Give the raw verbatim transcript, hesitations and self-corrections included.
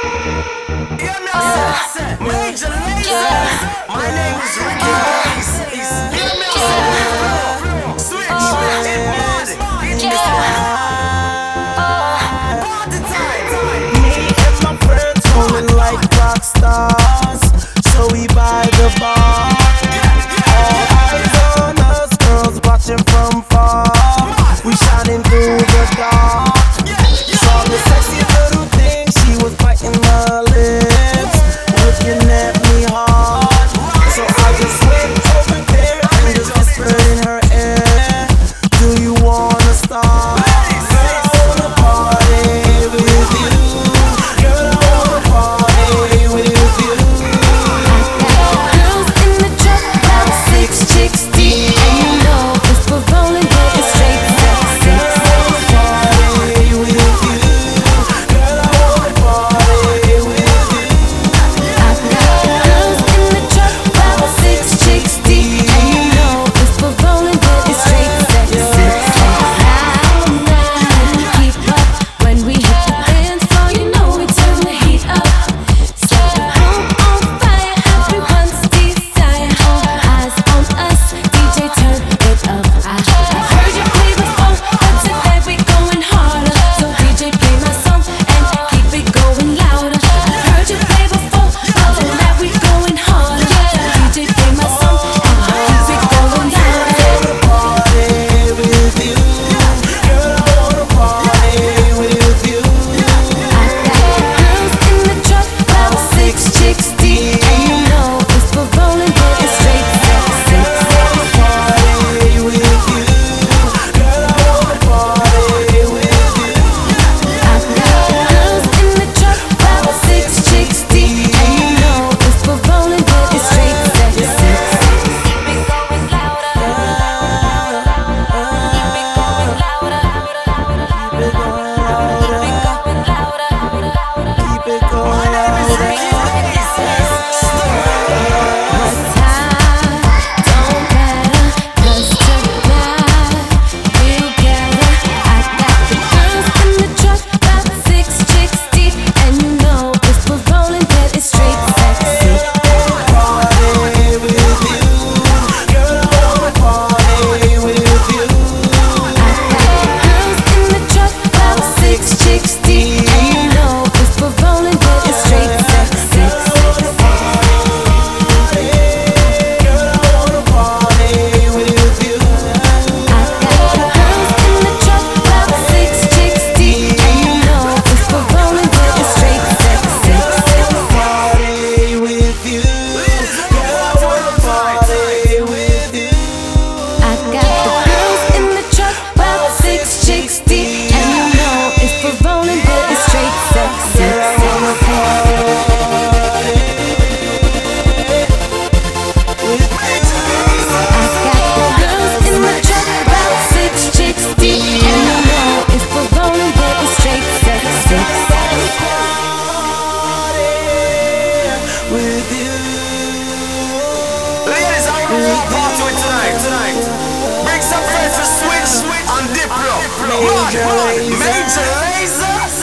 Hear me, I say, Major Lazer. My name is Ricky Bass. Hear me, I say, switch, switch, it mad, it party time. Me and my friends rolling like rock stars, so we by the bar. All eyes on us, girls watching from far. We shining through the dark. Saw the sexy little thing, she was biting her lips, looking at me hard. So I just went over there and just whispered in her ear, do you wanna start? Girl, I wanna party with you. Girl, I wanna party with you. Girls in the truck, about six chicks deep, and you know if we're rolling, get it straight sexy. Party with you. Girl, I wanna party with you. I got girls in the truck, about six chicks deep, and you know if we're rolling, get it straight sexy. Loud night, keep up when we hit the dance floor, you know we turn the heat up. Set the room on fire, everyone's desire. All eyes on us, D J turn it up. I, I heard you play before, but today we going harder. So D J play my song and keep it going louder. I heard you play before, but tonight we going harder. D J play my song and keep it going louder. Party with you. Girl, I wanna party with you. I got girls in the truck, about six chicks deep, and you know if we're rolling, get it straight sexy. Party with you. Girl, I wanna party with you. I got girls in the truck, about six chicks deep, and you know if we're rolling, get it straight sexy. Keep it going louder, keep it going louder, keep it going louder, Keep it going louder. What's high don't matter, 'cause tonight we'll gather. I got the girls in the truck, about six chicks deep, and you know if we're rolling, get it straight sexy. Party with you. Girl, I wanna party with you. I got girls in the truck, about six chicks deep, and you know if we're rolling, get it straight sexy. Girl, I wanna party with you. I got girls in the truck, about six chicks deep, and you know if we're rolling, get it straight sexy. Party with you. Girl, I wanna party with you. I got the girls in the truck, about six chicks deep, and you know if we're rolling, get it straight sexy. I wanna party with you. I got the girls in the truck, about six chicks deep, and you know if we're rolling, get it straight sexy. With you. Ladies, I'm gonna walk party with tonight, tonight. Bring some friends to switch and dip, bro. Major Lazer.